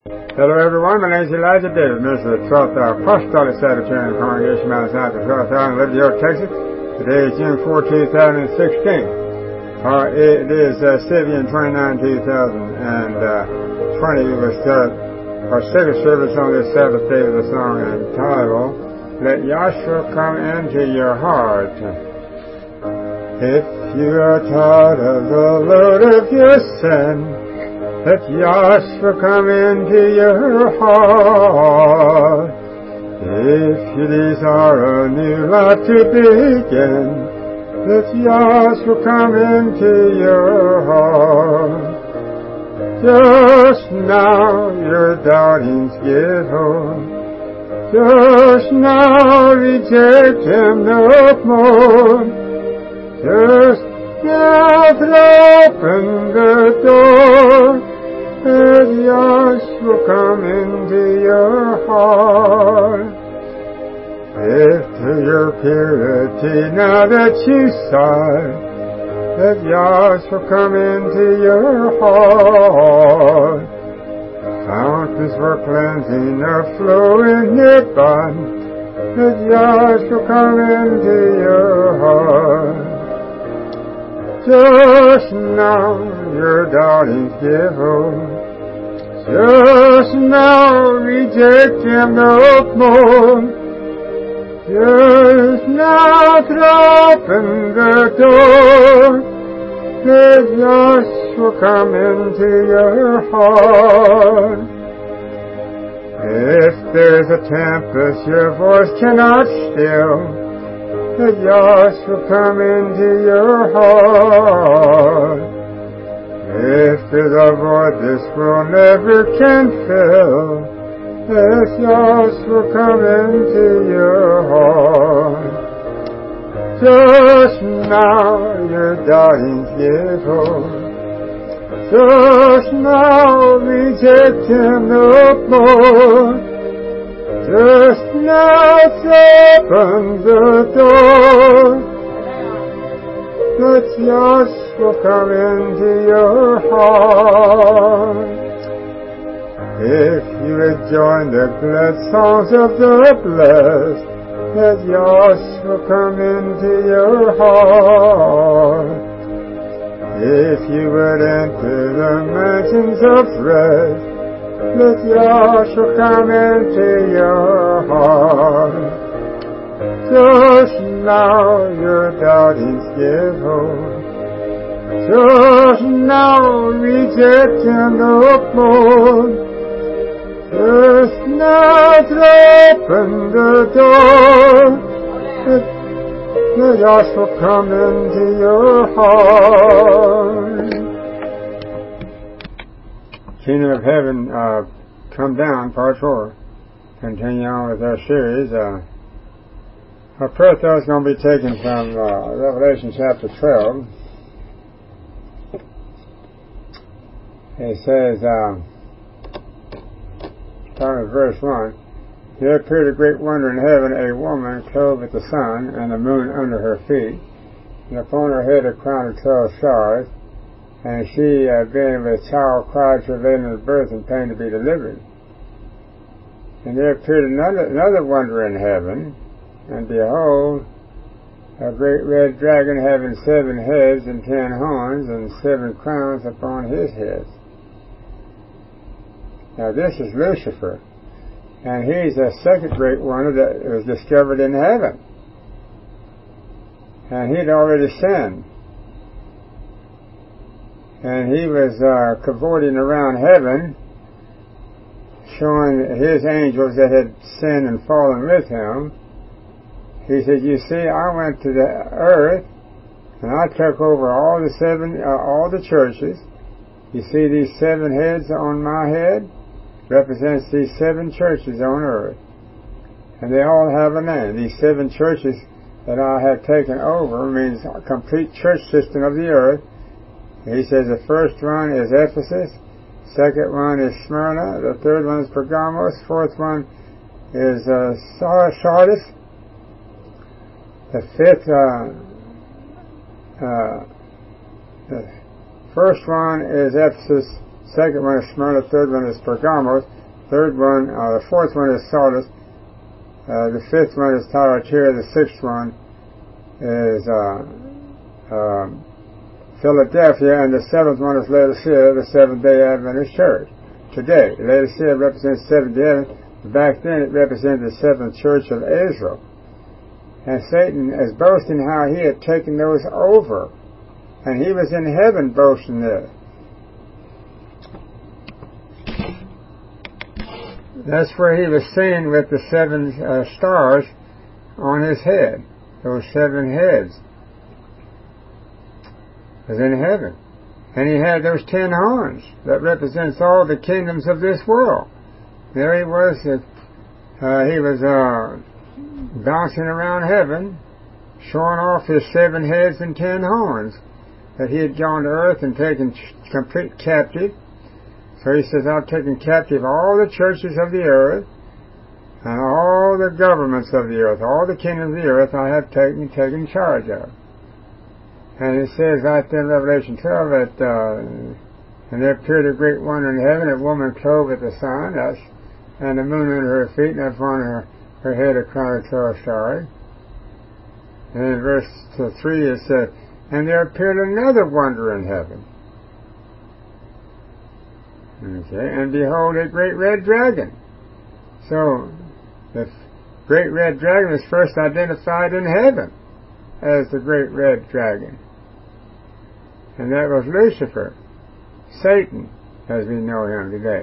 Hello everyone, my name is Elijah Davis, Minister of the 12th Apostolic Sabbatarian Congregation, Mount Sinai, 12th Hour in Liberty, York, Texas. Today is June 4, 2016. It is Sivian 29, 2020. We will start our second service on this Sabbath day with a song entitled, Let Yahshua Come Into Your Heart. If you are tired of the load of your sin, let Yahshua come into your heart. If you desire a new life to begin, let Yahshua come into your heart. Just now your doubtings give hope. Just now reject him no more. Just now open the door. Let Yahshua come into your heart. If to your purity now that you sigh, let Yahshua come into your heart. Fountains for cleansing are flowing nearby. Let Yahshua come into your heart. Just now your doubtings give hope. Just now reject him no more. Just now open the door. Let Yahshua come into your heart. If there's a tempest your voice cannot still, let Yahshua come into your heart. If there's a void this world never can fill, let Yahshua come into your heart. Just now your doubtings give hope. Just now reject him no more. Just now open the door. Let Yahshua come into your heart. If you would join the glad songs of the blessed, let Yahshua come into your heart. If you would enter the mansions of rest, let Yahshua come into your heart. Just now your doubtings give hope. Just now reject him no more. Just now open the door. Let Yahshua come into your heart. Kingdom of Heaven, Come Down, Part 4. Continue on with our series. Our prayer thought is going to be taken from Revelation chapter 12. It says, starting with verse 1, There appeared a great wonder in heaven, a woman clothed with the sun, and the moon under her feet, and upon her head a crown of 12 stars. And she, being with child, cried, travailing at birth, and pain to be delivered. And there appeared another wonder in heaven, and behold, a great red dragon having 7 heads and 10 horns, and 7 crowns upon his heads. Now this is Lucifer, and he's the second great wonder that was discovered in heaven. And he'd already sinned. And he was cavorting around heaven, showing his angels that had sinned and fallen with him. He said, you see, I went to the earth, and I took over all the churches. You see these 7 heads on my head? Represents these 7 churches on earth. And they all have a name. These 7 churches that I have taken over means a complete church system of the earth. He says the first one is Ephesus, second one is Smyrna, the third one is Pergamos, fourth one is Sardis, the fifth, the first one is Ephesus, second one is Smyrna, third one is Pergamos, the fourth one is Sardis, the fifth one is Thyatira, the sixth one is Philadelphia, and the seventh one is Laodicea, the Seventh-day Adventist Church. Today, Laodicea represents Seventh-day Adventist. Back then it represented the seventh church of Israel. And Satan is boasting how he had taken those over. And he was in heaven boasting there. That's where he was seen with the seven stars on his head. Those seven heads. Was in heaven. And he had those 10 horns that represents all the kingdoms of this world. There he was, bouncing around heaven, showing off his 7 heads and 10 horns, that he had gone to earth and taken complete captive. So he says, I've taken captive all the churches of the earth, and all the governments of the earth, all the kingdoms of the earth I have taken charge of. And it says right there in Revelation 12 that, and there appeared a great wonder in heaven, a woman clothed with the sun, and the moon under her feet, and upon her head a crown of 12 stars. And in verse 3 it said, and there appeared another wonder in heaven. Okay, and behold, a great red dragon. So, the great red dragon was first identified in heaven as the great red dragon. And that was Lucifer, Satan, as we know him today.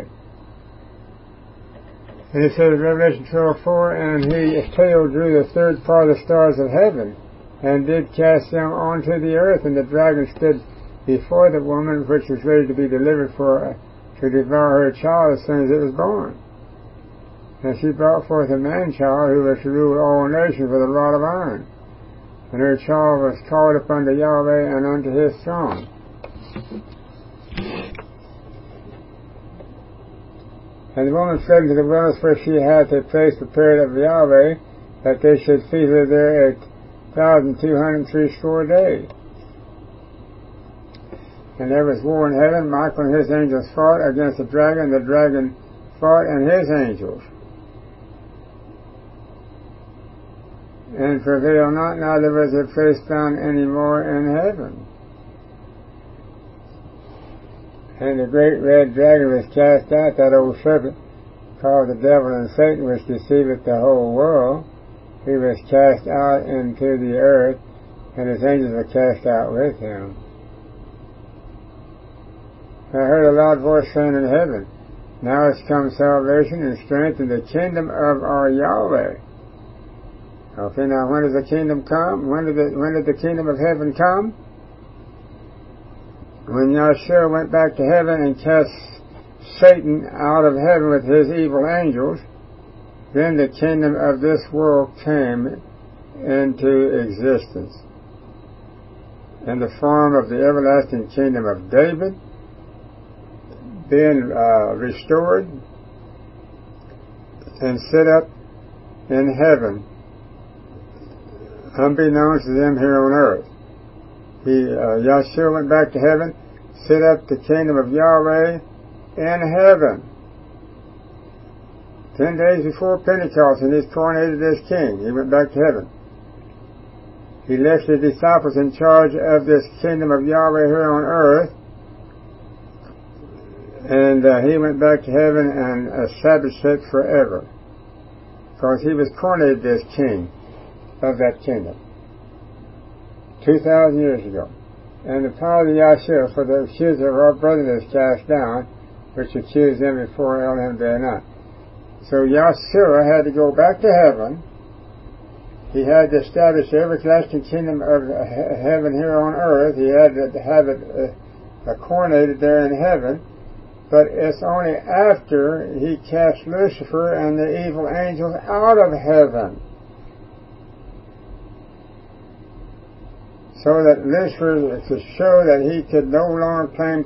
And it says in Revelation 12:4, and his tail drew the third part of the stars of heaven, and did cast them onto the earth, and the dragon stood before the woman, which was ready to be delivered to devour her child as soon as it was born. And she brought forth a man-child who was to rule all nations with a rod of iron. And her child was called up unto Yahweh and unto his throne. And the woman fled into the wilderness, where she hath a place prepared of Yahweh, that they should feed her there 1,260 days. And there was war in heaven. Michael and his angels fought against the dragon fought and his angels, and prevailed not, neither was their place found any more in heaven. And the great red dragon was cast out, that old serpent, called the devil and Satan, which deceiveth the whole world. He was cast out into the earth, and his angels were cast out with him. I heard a loud voice saying in heaven, now is come salvation and strength in the kingdom of our Yahweh. Okay, now when does the kingdom come? When did the kingdom of heaven come? When Yahshua went back to heaven and cast Satan out of heaven with his evil angels, then the kingdom of this world came into existence in the form of the everlasting kingdom of David, being restored and set up in heaven, unbeknownst to them here on earth. Yahshua went back to heaven, set up the kingdom of Yahweh in heaven. 10 days before Pentecost, and he's coronated as king. He went back to heaven. He left his disciples in charge of this kingdom of Yahweh here on earth, and he went back to heaven and established it forever, because he was coronated as king of that kingdom 2,000 years ago. And the power of the Yahshua for the accuser of our brethren is cast down, which accused them before Elohim day and night. So Yahshua had to go back to heaven. He had to establish the everlasting kingdom of heaven here on earth. He had to have it coronated there in heaven. But it's only after he cast Lucifer and the evil angels out of heaven, so that Lucifer, to show that he could no longer claim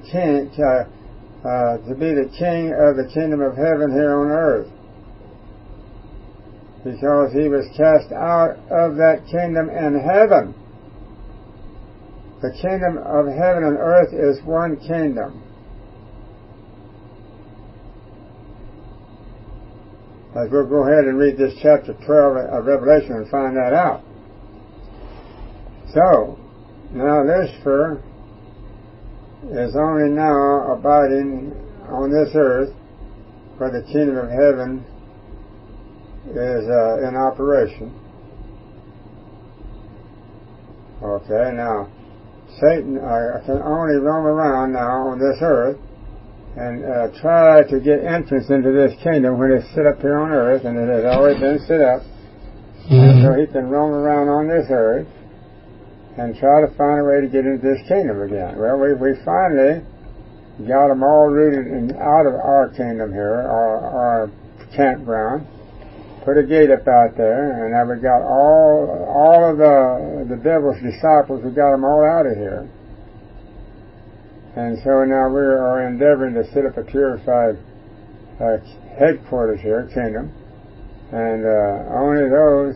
to be the king of the kingdom of heaven here on earth, because he was cast out of that kingdom in heaven. The kingdom of heaven and earth is one kingdom. But we'll go ahead and read this chapter 12 of Revelation and find that out. So, now Lucifer is only now abiding on this earth where the kingdom of heaven is in operation. Okay, now Satan can only roam around now on this earth and try to get entrance into this kingdom when it's set up here on earth, and it has already been set up. And so he can roam around on this earth and try to find a way to get into this kingdom again. Well, we finally got them all rooted out of our kingdom here, our campground. Put a gate up out there, and now we got all of the devil's disciples. We got them all out of here, and so now we are endeavoring to set up a purified headquarters here, kingdom, and only those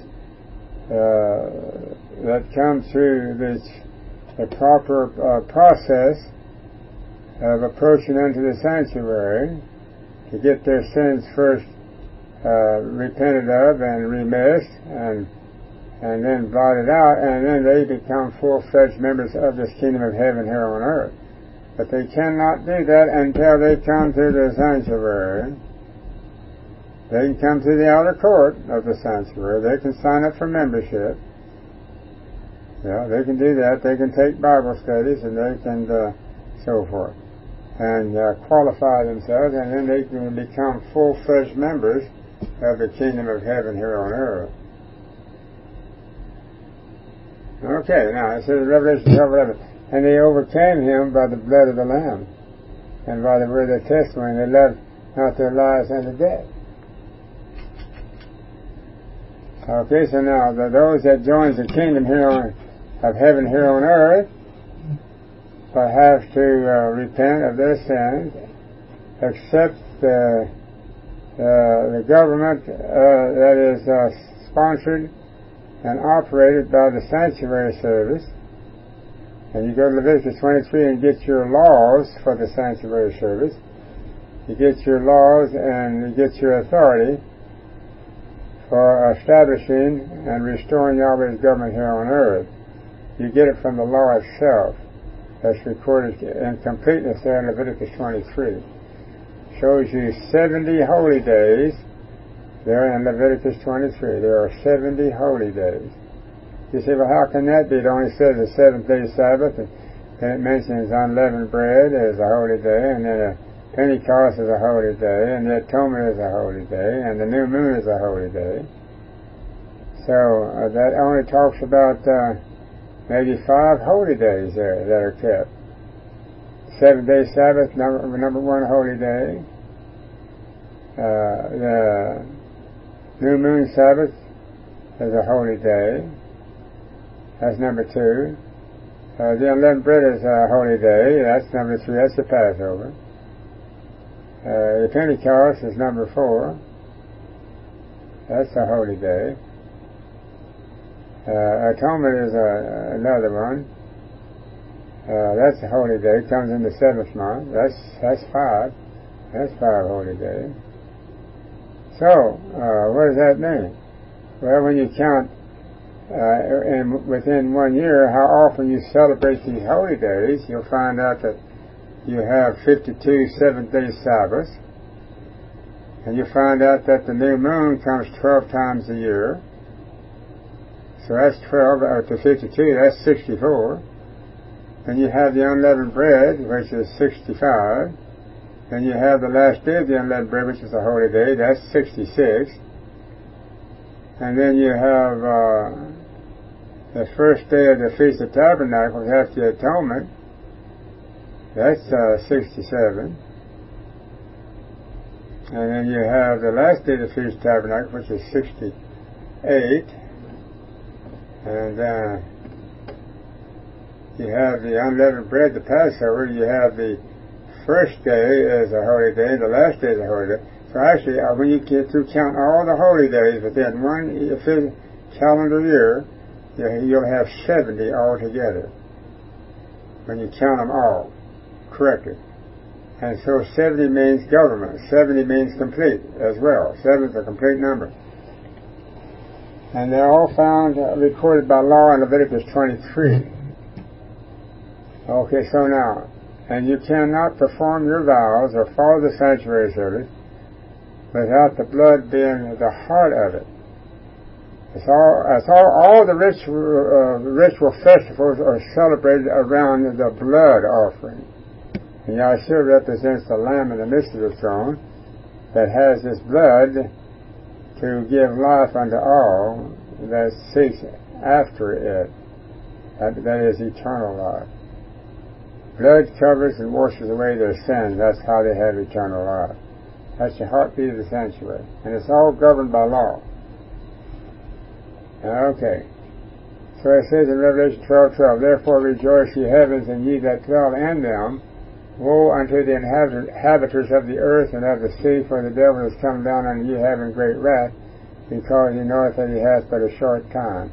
that come through the proper process of approaching unto the sanctuary to get their sins first repented of and remissed and then blotted out, and then they become full-fledged members of this kingdom of heaven here on earth. But they cannot do that until they come to the sanctuary. They can come to the outer court of the sanctuary. They can sign up for membership. Yeah, they can do that. They can take Bible studies, and they can so forth, and qualify themselves, and then they can become full-fledged members of the kingdom of heaven here on earth. Okay, now it says in Revelation 12:11, and they overcame him by the blood of the Lamb and by the word of their testimony. They loved not their lives unto death. Okay, so now those that joins the kingdom here of heaven here on earth will have to repent of their sins, accept the government that is sponsored and operated by the sanctuary service. And you go to Leviticus 23 and get your laws for the sanctuary service. You get your laws and you get your authority for establishing and restoring Yahweh's government here on earth. You get it from the law itself. That's recorded in completeness there in Leviticus 23. Shows you 70 holy days there in Leviticus 23. There are 70 holy days. You say, well, how can that be? It only says the seventh-day Sabbath, and then it mentions unleavened bread as a holy day, and then Pentecost is a holy day, and the Atonement is a holy day, and the New Moon is a holy day. So that only talks about maybe 5 holy days there that are kept. 7-day Sabbath, number 1 holy day. The New Moon Sabbath is a holy day. That's number 2. The unleavened bread is a holy day. That's number 3. That's the Passover. The Pentecost is number 4. That's a holy day. Atonement is another one. That's a holy day. It comes in the 7th month. That's 5. That's 5 holy days. So, what does that mean? Well, when you count within 1 year how often you celebrate these holy days, you'll find out that you have 52 7th-day Sabbaths, and you find out that the new moon comes 12 times a year. So that's 12 to 52, that's 64. Then you have the unleavened bread, which is 65. Then you have the last day of the unleavened bread, which is a holy day, that's 66. And then you have the first day of the Feast of Tabernacles after the Atonement, that's 67. And then you have the last day of the Feast of Tabernacles, which is 68. And you have the unleavened bread, the Passover. You have the first day as a holy day, the last day is a holy day. So actually, when you get to count all the holy days within 1 calendar year, you'll have 70 altogether when you count them all correctly. And so 70 means government. 70 means complete as well. 7 is a complete number. And they're all found recorded by law in Leviticus 23. Okay, so now, and you cannot perform your vows or follow the sanctuary service without the blood being the heart of it. All the ritual festivals are celebrated around the blood offering. And Yahshua represents the Lamb in the midst of the throne that has his blood to give life unto all that seeks after it. That is eternal life. Blood covers and washes away their sins. That's how they have eternal life. That's the heartbeat of the sanctuary. And it's all governed by law. Okay. So it says in Revelation 12:12, therefore rejoice, ye heavens, and ye that dwell in them. Woe unto the inhabitants of the earth and of the sea, for the devil is come down unto you having great wrath, because he knoweth that he hath but a short time.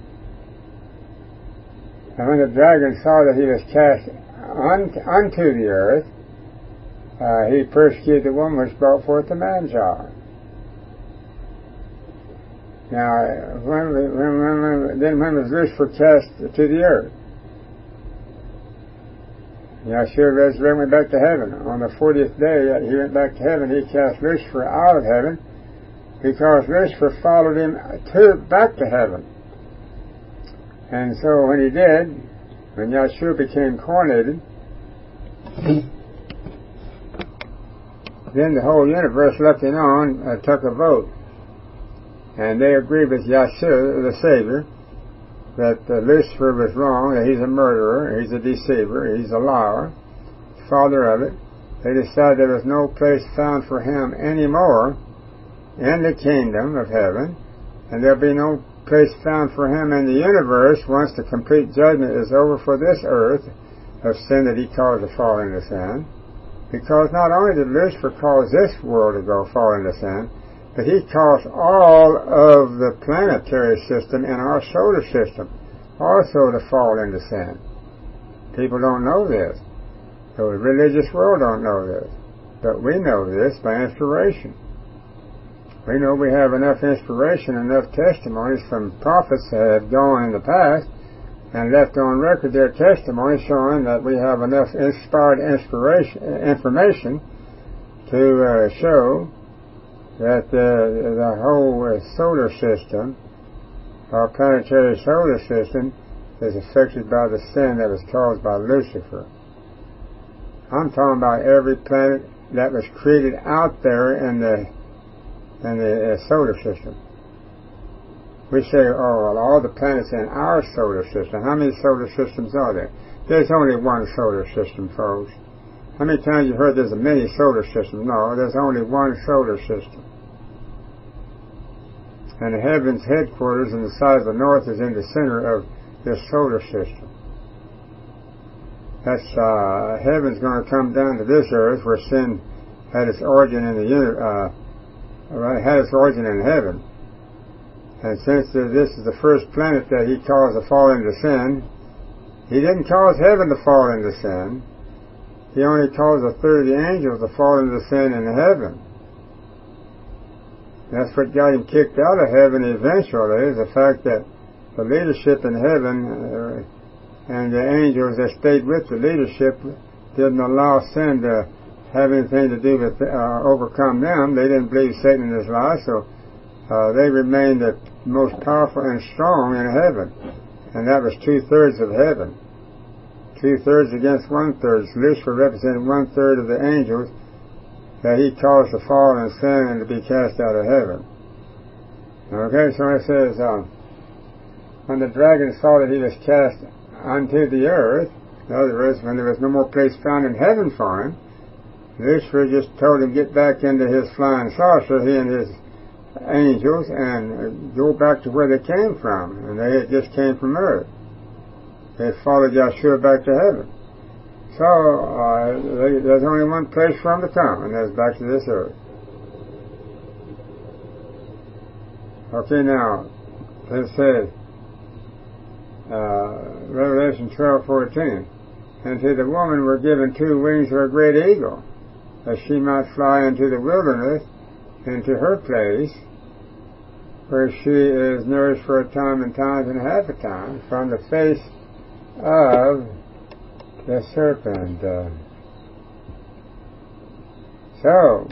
And when the dragon saw that he was cast unto the earth, he persecuted the woman which brought forth the man-child. Now, when was Lucifer cast to the earth? Yahshua resurrected, went back to heaven. On the 40th day, he went back to heaven. He cast Lucifer out of heaven because Lucifer followed him back to heaven. And so when he did, when Yahshua became coronated, then the whole universe looking on took a vote. And they agreed with Yahshua, the Savior, that Lucifer was wrong, that he's a murderer, he's a deceiver, he's a liar, father of it. They decided there was no place found for him anymore in the kingdom of heaven, and there'll be no place found for him in the universe once the complete judgment is over for this earth of sin that he caused to fall into sin. Because not only did Lucifer cause this world to fall into sin, but he caused all of the planetary system in our solar system also to fall into sin. People don't know this. The religious world don't know this. But we know this by inspiration. We know we have enough inspiration, enough testimonies from prophets that have gone in the past and left on record their testimony showing that we have enough inspired information to show that the whole solar system, our planetary solar system, is affected by the sin that was caused by Lucifer. I'm talking about every planet that was created out there in the solar system. We say, oh, well, all the planets in our solar system. How many solar systems are there? There's only one solar system, folks. How many times you heard there's a many solar systems? No, there's only one solar system. And the heaven's headquarters in the side of the north is in the center of this solar system. That's heaven's going to come down to this earth where sin had its origin in had its origin in heaven. And since this is the first planet that he caused to fall into sin, he didn't cause heaven to fall into sin. He only caused a third of the angels to fall into sin in heaven. That's what got him kicked out of heaven eventually, is the fact that the leadership in heaven and the angels that stayed with the leadership didn't allow sin to have anything to do with overcome them. They didn't believe Satan in his life, so they remained the most powerful and strong in heaven. And that was 2/3 of heaven. 2/3 against 1/3. Lucifer represented 1/3 of the angels that he caused to fall in sin and to be cast out of heaven. Okay, so it says, when the dragon saw that he was cast unto the earth, in other words, when there was no more place found in heaven for him, Lucifer just told him get back into his flying saucer, he and his angels, and go back to where they came from. And they had just came from earth. They followed Yahshua back to heaven. So there's only one place for them to come, and that's back to this earth. Okay, now it says Revelation 12:14, and to the woman were given 2 wings of a great eagle. that she might fly into the wilderness, into her place, where she is nourished for a time and times and half a time from the face of the serpent. So,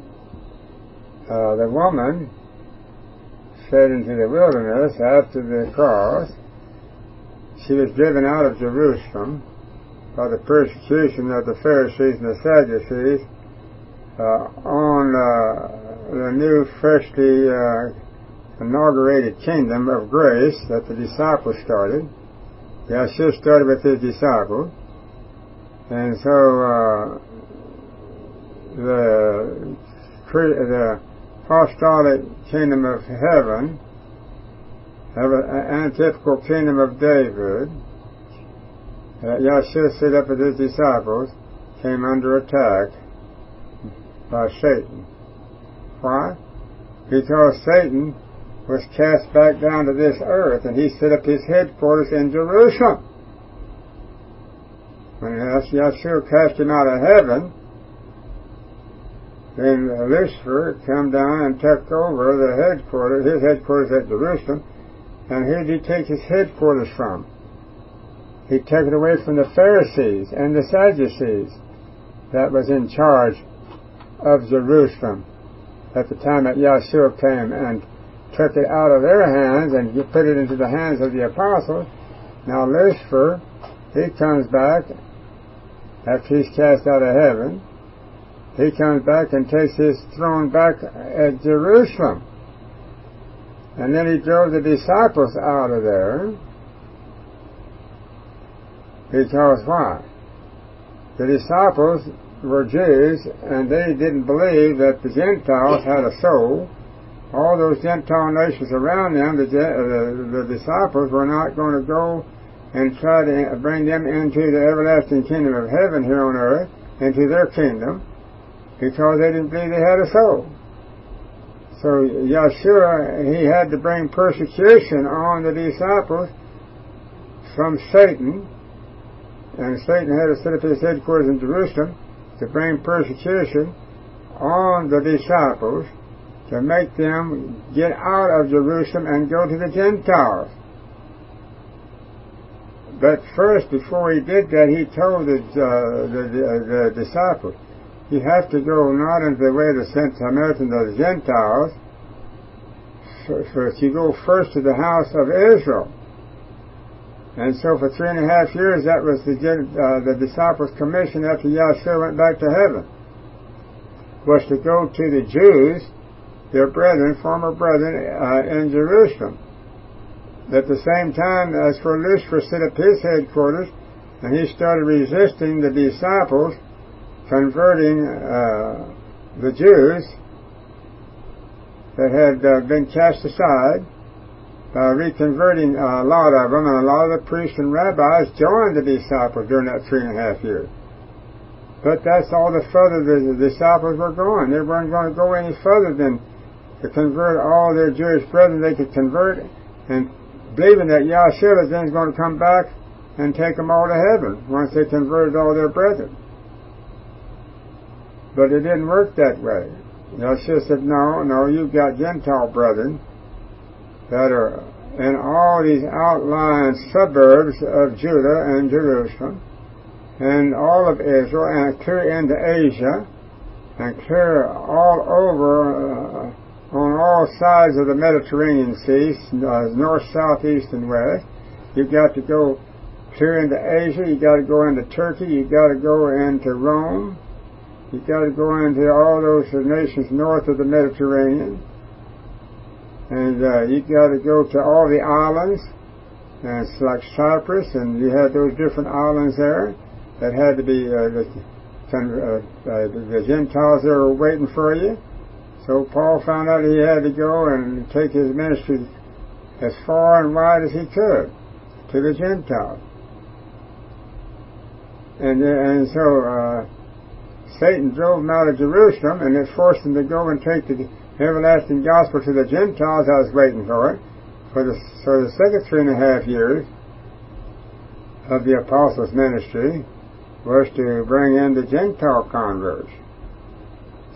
the woman fled into the wilderness after the cross. She was driven out of Jerusalem by the persecution of the Pharisees and the Sadducees on the new, freshly inaugurated kingdom of grace that the disciples started. Yeshua started with his disciples, and so the apostolic kingdom of heaven, an antithetical kingdom of David, Yeshua set up with his disciples, came under attack by Satan. Why? Because Satan was cast back down to this earth, and he set up his headquarters in Jerusalem. When Yeshua cast him out of heaven, then Lucifer come down and took over his headquarters at Jerusalem. And who did he take his headquarters from? He took it away from the Pharisees and the Sadducees that was in charge of Jerusalem at the time that Yeshua came, and took it out of their hands and put it into the hands of the apostles. Now Lucifer, he comes back after he's cast out of heaven. He comes back and takes his throne back at Jerusalem. And then he drove the disciples out of there. Because why? The disciples were Jews, and they didn't believe that the Gentiles had a soul. All those Gentile nations around them, the disciples were not going to go and try to bring them into the everlasting kingdom of heaven here on earth, into their kingdom, because they didn't believe they had a soul. So Yeshua, he had to bring persecution on the disciples from Satan, and Satan had to set up his headquarters in Jerusalem to bring persecution on the disciples, to make them get out of Jerusalem and go to the Gentiles. But first, before he did that, he told the disciples, you have to go not into the way of the Samaritans or the Gentiles, first you go first to the house of Israel. And so for 3.5 years, that was the disciples' commission after Yeshua went back to heaven, was to go to the Jews, their brethren, former brethren, in Jerusalem. At the same time, as for Lucifer set up his headquarters, and he started resisting the disciples, converting the Jews that had been cast aside, reconverting a lot of them, and a lot of the priests and rabbis joined the disciples during that 3.5 years. But that's all the further the disciples were going. They weren't going to go any further than to convert all their Jewish brethren they could convert, and believing that Yeshua then is going to come back and take them all to heaven once they converted all their brethren. But it didn't work that way. Yeshua said, no, you've got Gentile brethren that are in all these outlying suburbs of Judah and Jerusalem, and all of Israel, and clear into Asia, and clear all over on all sides of the Mediterranean Sea, north, south, east, and west. You've got to go clear into Asia, you've got to go into Turkey, you've got to go into Rome, you've got to go into all those nations north of the Mediterranean, and you've got to go to all the islands, and it's like Cyprus, and you had those different islands there that had to be the Gentiles that were waiting for you. So Paul found out he had to go and take his ministry as far and wide as he could to the Gentiles. And so Satan drove them out of Jerusalem, and it forced them to go and take the everlasting gospel to the Gentiles. I was waiting for it. For the second 3.5 years of the apostles' ministry was to bring in the Gentile converts.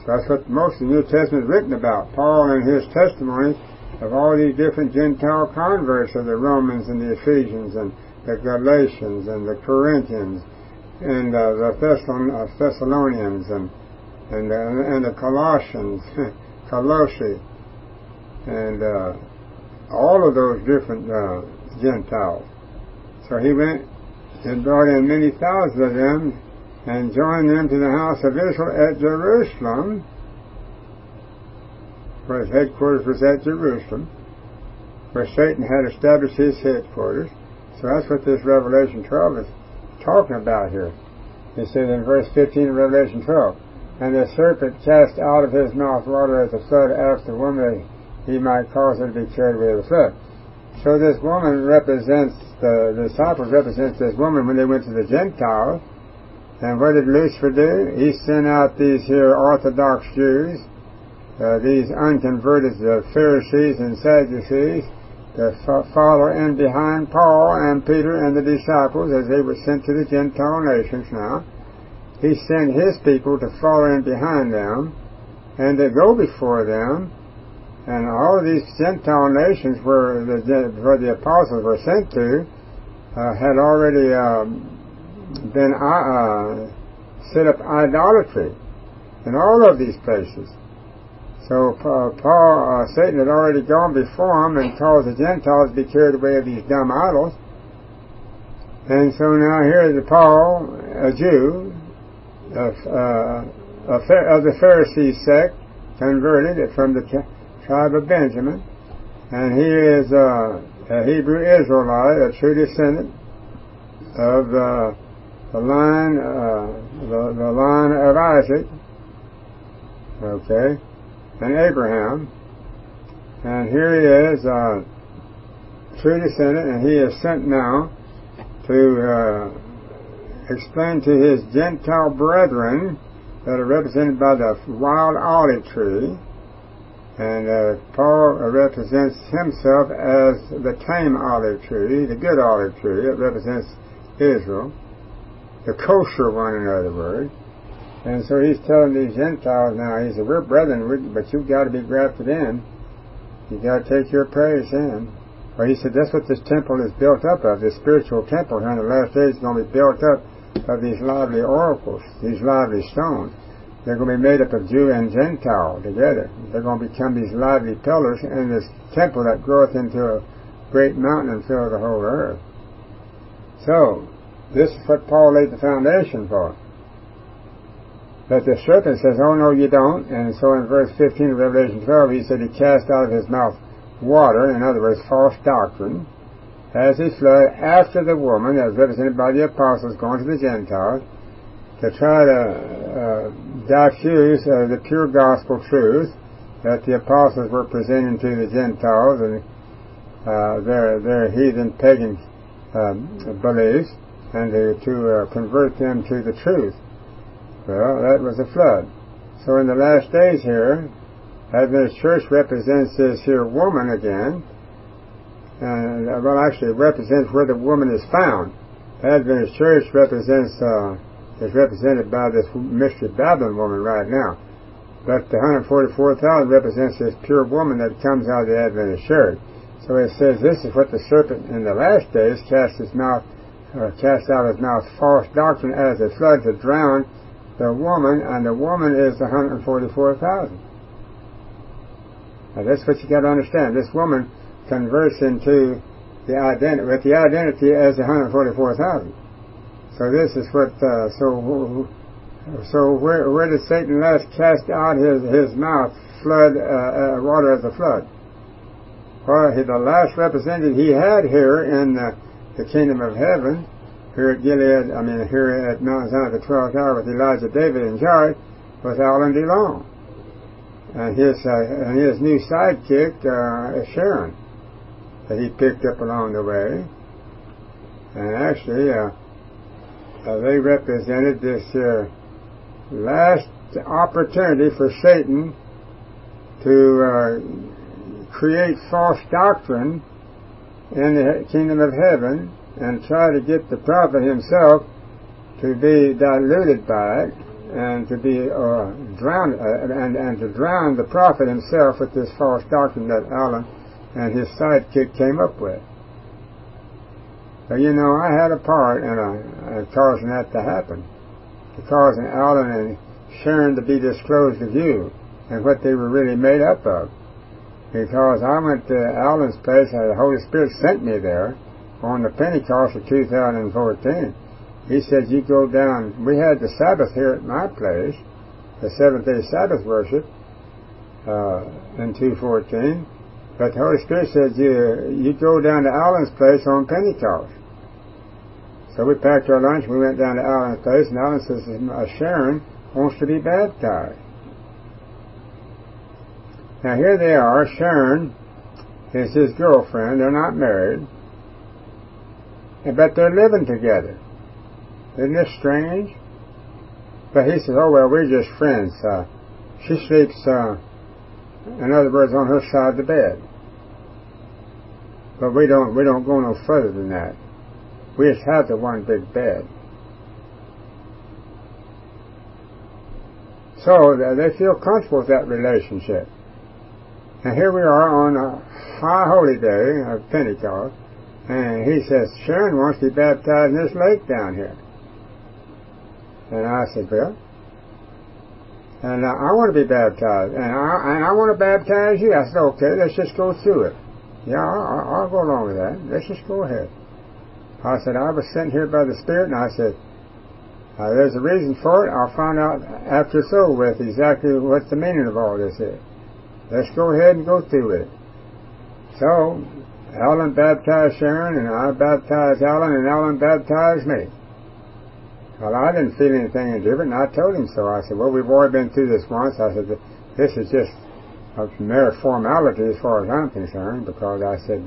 That's what most of the New Testament is written about. Paul and his testimony of all these different Gentile converts of the Romans and the Ephesians and the Galatians and the Corinthians and the Thessalonians and the Colossians, Colossae, and all of those different Gentiles. So he went and brought in many thousands of them and joined them to the house of Israel at Jerusalem, where his headquarters was at Jerusalem, where Satan had established his headquarters. So that's what this Revelation 12 is talking about here. It says in verse 15 of Revelation 12, "And the serpent cast out of his mouth water as a flood after the woman, he might cause her to be carried away with the flood." So this woman represents, the disciples represents this woman when they went to the Gentiles. And what did Lucifer do? He sent out these here Orthodox Jews, these unconverted Pharisees and Sadducees, to follow in behind Paul and Peter and the disciples as they were sent to the Gentile nations now. He sent his people to follow in behind them and to go before them. And all of these Gentile nations where the apostles were sent to had already been set up idolatry in all of these places. So Satan had already gone before him and caused the Gentiles to be carried away with these dumb idols. And so now here is Paul, a Jew of the Pharisee sect, converted from the tribe of Benjamin, and he is a Hebrew Israelite, a true descendant of the line of Isaac, okay, and Abraham. And here he is, true descendant, and he is sent now to explain to his Gentile brethren that are represented by the wild olive tree. And Paul represents himself as the tame olive tree, the good olive tree. It represents Israel, the kosher one, in other words. And so he's telling these Gentiles now, he said, we're brethren, but you've got to be grafted in. You've got to take your praise in. Well, he said, that's what this temple is built up of. This spiritual temple here in the last days is going to be built up of these lively oracles, these lively stones. They're going to be made up of Jew and Gentile together. They're going to become these lively pillars in this temple that groweth into a great mountain and fill the whole earth. So, this is what Paul laid the foundation for. But the serpent says, oh no, you don't. And so in verse 15 of Revelation 12, he said he cast out of his mouth water, in other words, false doctrine, as he flowed after the woman, as represented by the apostles going to the Gentiles, to try to diffuse the pure gospel truth that the apostles were presenting to the Gentiles and their heathen pagan beliefs, and to convert them to the truth. Well, that was a flood. So in the last days here, Adventist Church represents this here woman again, and well, actually it represents where the woman is found. Adventist Church represents is represented by this Mystery Babylon woman right now. But the 144,000 represents this pure woman that comes out of the Adventist Church. So it says this is what the serpent in the last days cast out of his mouth false doctrine as a flood to drown the woman, and the woman is the 144,000. Now that's what you got to understand. This woman converts into the identity, with the identity as the 144,000. So this is what. So where did Satan last cast out his mouth flood water as a flood? Well, the last representative he had here in the kingdom of heaven, here at Gilead, here at Mount Zion at the 12th hour with Elijah David in charge, was Alan DeLong, and his new sidekick Sharon, that he picked up along the way, and actually. They represented this last opportunity for Satan to create false doctrine in the kingdom of heaven and try to get the prophet himself to be diluted by it and to be drowned, and to drown the prophet himself with this false doctrine that Allen and his sidekick came up with. But you know, I had a part in causing that to happen, causing Allen and Sharon to be disclosed to you and what they were really made up of. Because I went to Allen's place, and the Holy Spirit sent me there on the Pentecost of 2014. He said, you go down. We had the Sabbath here at my place, the seventh-day Sabbath worship in 2014. But the Holy Spirit said, you go down to Allen's place on Pentecost. So we packed our lunch, we went down to Allen's place, and Allen says, Sharon wants to be baptized. Now here they are. Sharon is his girlfriend. They're not married, but they're living together. Isn't this strange? But he says, oh, well, we're just friends. She sleeps, in other words, on her side of the bed. But we don't go no further than that. We just have the one big bed. So they feel comfortable with that relationship. And here we are on a high holy day of Pentecost, and he says, Sharon wants to be baptized in this lake down here. And I said, well, and I want to be baptized, and I want to baptize you. I said, okay, let's just go through it. Yeah, I'll go along with that. Let's just go ahead. I said, I was sent here by the Spirit, and I said, there's a reason for it. I'll find out after it's over with exactly what the meaning of all this is. Let's go ahead and go through it. So, Allen baptized Sharon, and I baptized Allen, and Allen baptized me. Well, I didn't feel anything different, and I told him so. I said, well, we've already been through this once. I said, this is just a mere formality as far as I'm concerned, because I said,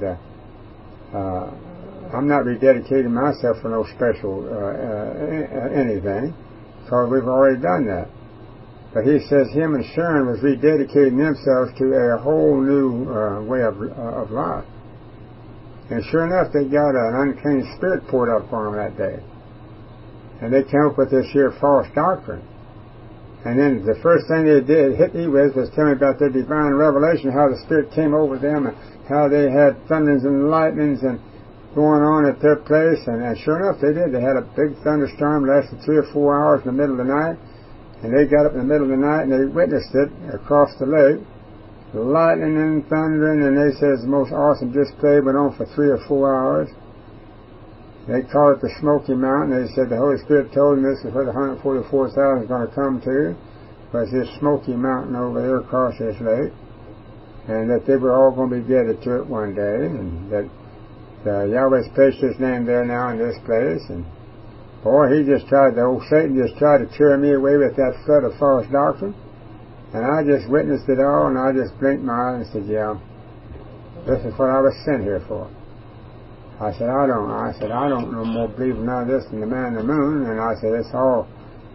I'm not rededicating myself for no special anything, because we've already done that. But he says him and Sharon was rededicating themselves to a whole new way of life. And sure enough, they got an unclean spirit poured up on them that day. And they came up with this here false doctrine. And then the first thing they did hit me with was tell me about their divine revelation, how the Spirit came over them, and how they had thunderings and lightnings and going on at their place. And sure enough, they did. They had a big thunderstorm, lasted 3 or 4 hours in the middle of the night. And they got up in the middle of the night and they witnessed it across the lake, lightning and thundering, and they said the most awesome display went on for 3 or 4 hours. They called it the Smoky Mountain. They said the Holy Spirit told them this is where the 144,000 is going to come to, was this Smoky Mountain over there across this lake, and that they were all going to be gathered to it one day, and that Yahweh's placed his name there now in this place. And boy, the old Satan just tried to carry me away with that flood of false doctrine, and I just witnessed it all, and I just blinked my eyes and said, yeah, this is what I was sent here for. I said, I don't no more believe in none of this than the man in the moon. And I said, it's all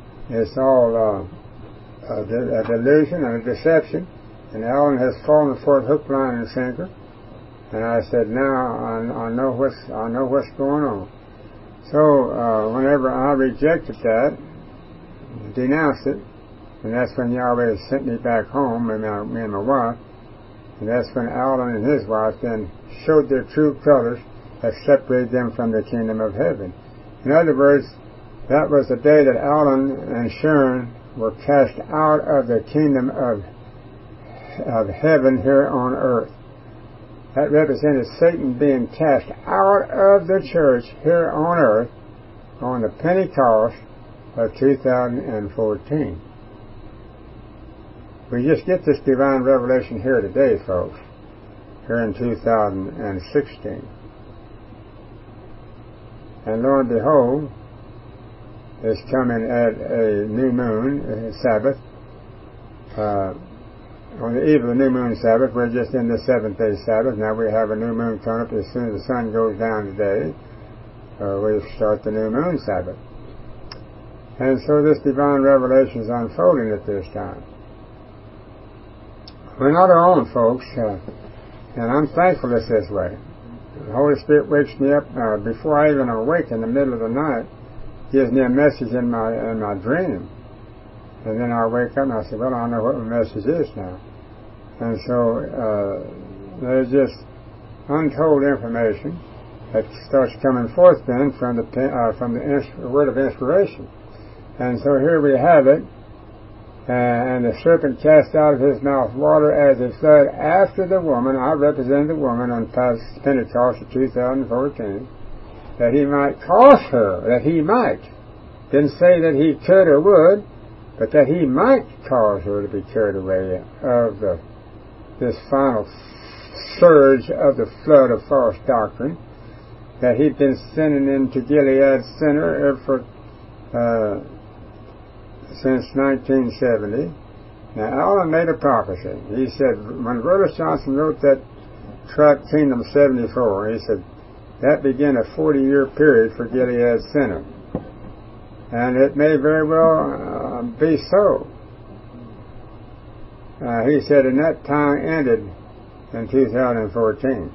a delusion and a deception. And Allen has fallen for it hook, line, and sinker. And I said, now I know what's going on. So whenever I rejected that, denounced it, and that's when Yahweh sent me back home, me and my wife. And that's when Allen and his wife then showed their true colors, that separated them from the kingdom of heaven. In other words, that was the day that Allen and Sharon were cast out of the kingdom of heaven here on earth. That represented Satan being cast out of the church here on earth on the Pentecost of 2014. We just get this divine revelation here today, folks, here in 2016. And lo and behold, it's coming at a new moon, Sabbath. On the eve of the new moon Sabbath, we're just in the seventh-day Sabbath. Now we have a new moon coming up. As soon as the sun goes down today, we start the new moon Sabbath. And so this divine revelation is unfolding at this time. We're not our own, folks, and I'm thankful it's this way. The Holy Spirit wakes me up before I even awake in the middle of the night, gives me a message in my dream. And then I wake up and I say, well, I know what my message is now. And so there's just untold information that starts coming forth then from the word of inspiration. And so here we have it. And the serpent cast out of his mouth water as it flowed after the woman. I represent the woman on Pentecost of 2014. That he might cause her, that he might. Didn't say that he could or would, but that he might cause her to be carried away of this final surge of the flood of false doctrine that he'd been sending into Gilead Center since 1970. Now, Allen made a prophecy. He said, when Vertus Johnson wrote that tract Kingdom 74, he said, that began a 40-year period for Gilead Center. And it may very well be so. He said, and that time ended in 2014.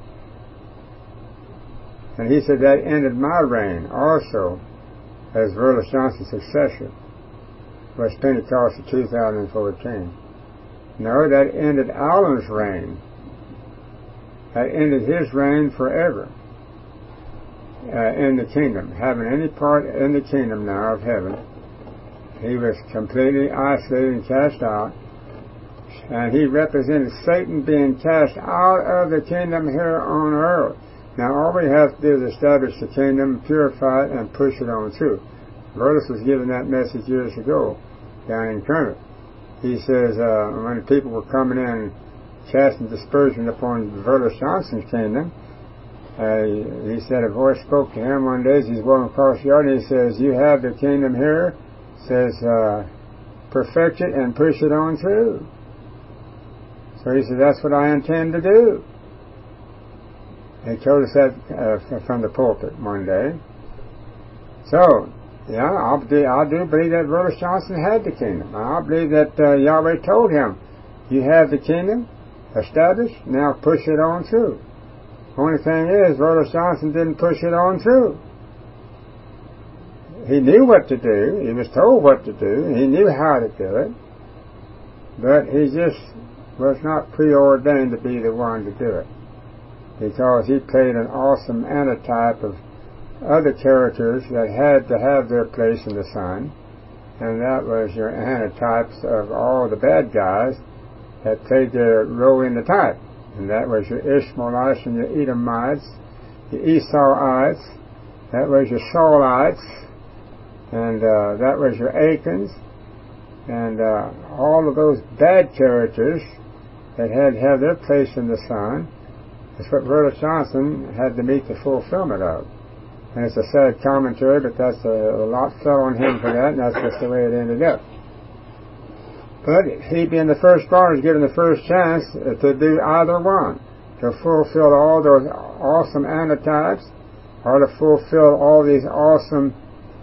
And he said that ended my reign also as Vertus Johnson's successor. Was Pentecost of 2014. No, that ended Allen's reign. That ended his reign forever in the kingdom. Having any part in the kingdom now of heaven, he was completely isolated and cast out. And he represented Satan being cast out of the kingdom here on earth. Now all we have to do is establish the kingdom, purify it, and push it on through. Vertus was given that message years ago down in Kermit. He says when people were coming in casting dispersion upon Vertus Johnson's kingdom, he said a voice spoke to him one day as he's walking across the yard, and he says, you have the kingdom here, says perfect it and push it on through. So he said, that's what I intend to do. He told us that from the pulpit one day. So, yeah, I do believe that Vertus Johnson had the kingdom. I believe that Yahweh told him, you have the kingdom established, now push it on through. Only thing is, Vertus Johnson didn't push it on through. He knew what to do. He was told what to do. He knew how to do it. But he just was not preordained to be the one to do it. Because he played an awesome antitype of other characters that had to have their place in the sun, and that was your antitypes of all the bad guys that played their role in the type, and that was your Ishmaelites and your Edomites, your Esauites, that was your Saulites, and that was your Achans, and all of those bad characters that had to have their place in the sun. That's what Vertus Johnson had to meet the fulfillment of. And it's a sad commentary, but that's a lot fell on him for that, and that's just the way it ended up. But he, being the firstborn, is given the first chance to do either one, to fulfill all those awesome antitypes, or to fulfill all these awesome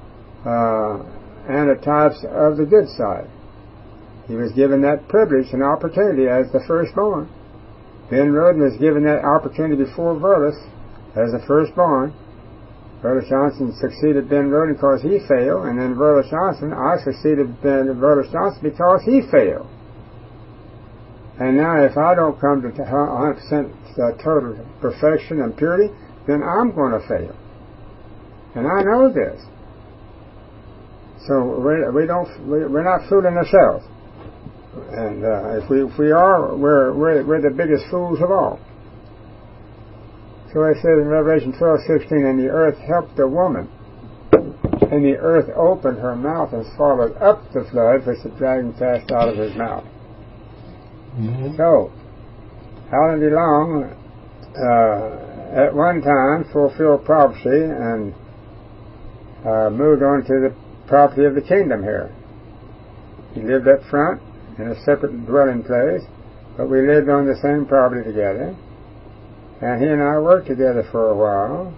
antitypes of the good side. He was given that privilege and opportunity as the firstborn. Ben Roden was given that opportunity before Vertus as the firstborn. Vertus Johnson succeeded Ben Roden because he failed, and then I succeeded Vertus Johnson because he failed. And now if I don't come to 100% total perfection and purity, then I'm going to fail. And I know this. So we're not fooling ourselves. And if we are, we're the biggest fools of all. So it says in Revelation 12:16, and the earth helped the woman, and the earth opened her mouth and swallowed up the flood which the dragon cast out of his mouth. Mm-hmm. So, Allen DeLong at one time fulfilled prophecy and moved on to the property of the kingdom here. He lived up front in a separate dwelling place, but we lived on the same property together. And he and I worked together for a while,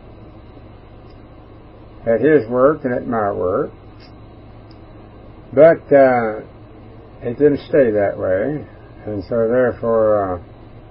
at his work and at my work. But it didn't stay that way, and so therefore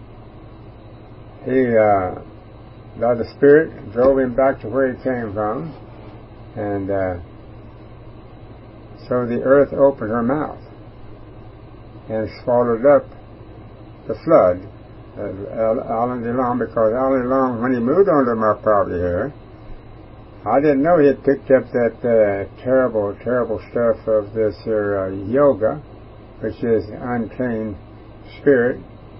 he, by the Spirit, drove him back to where he came from. And So the earth opened her mouth and swallowed up the flood of Alan DeLong, because Alan DeLong, when he moved onto my property here, I didn't know he had picked up that terrible stuff of this yoga, which is unclean spirit,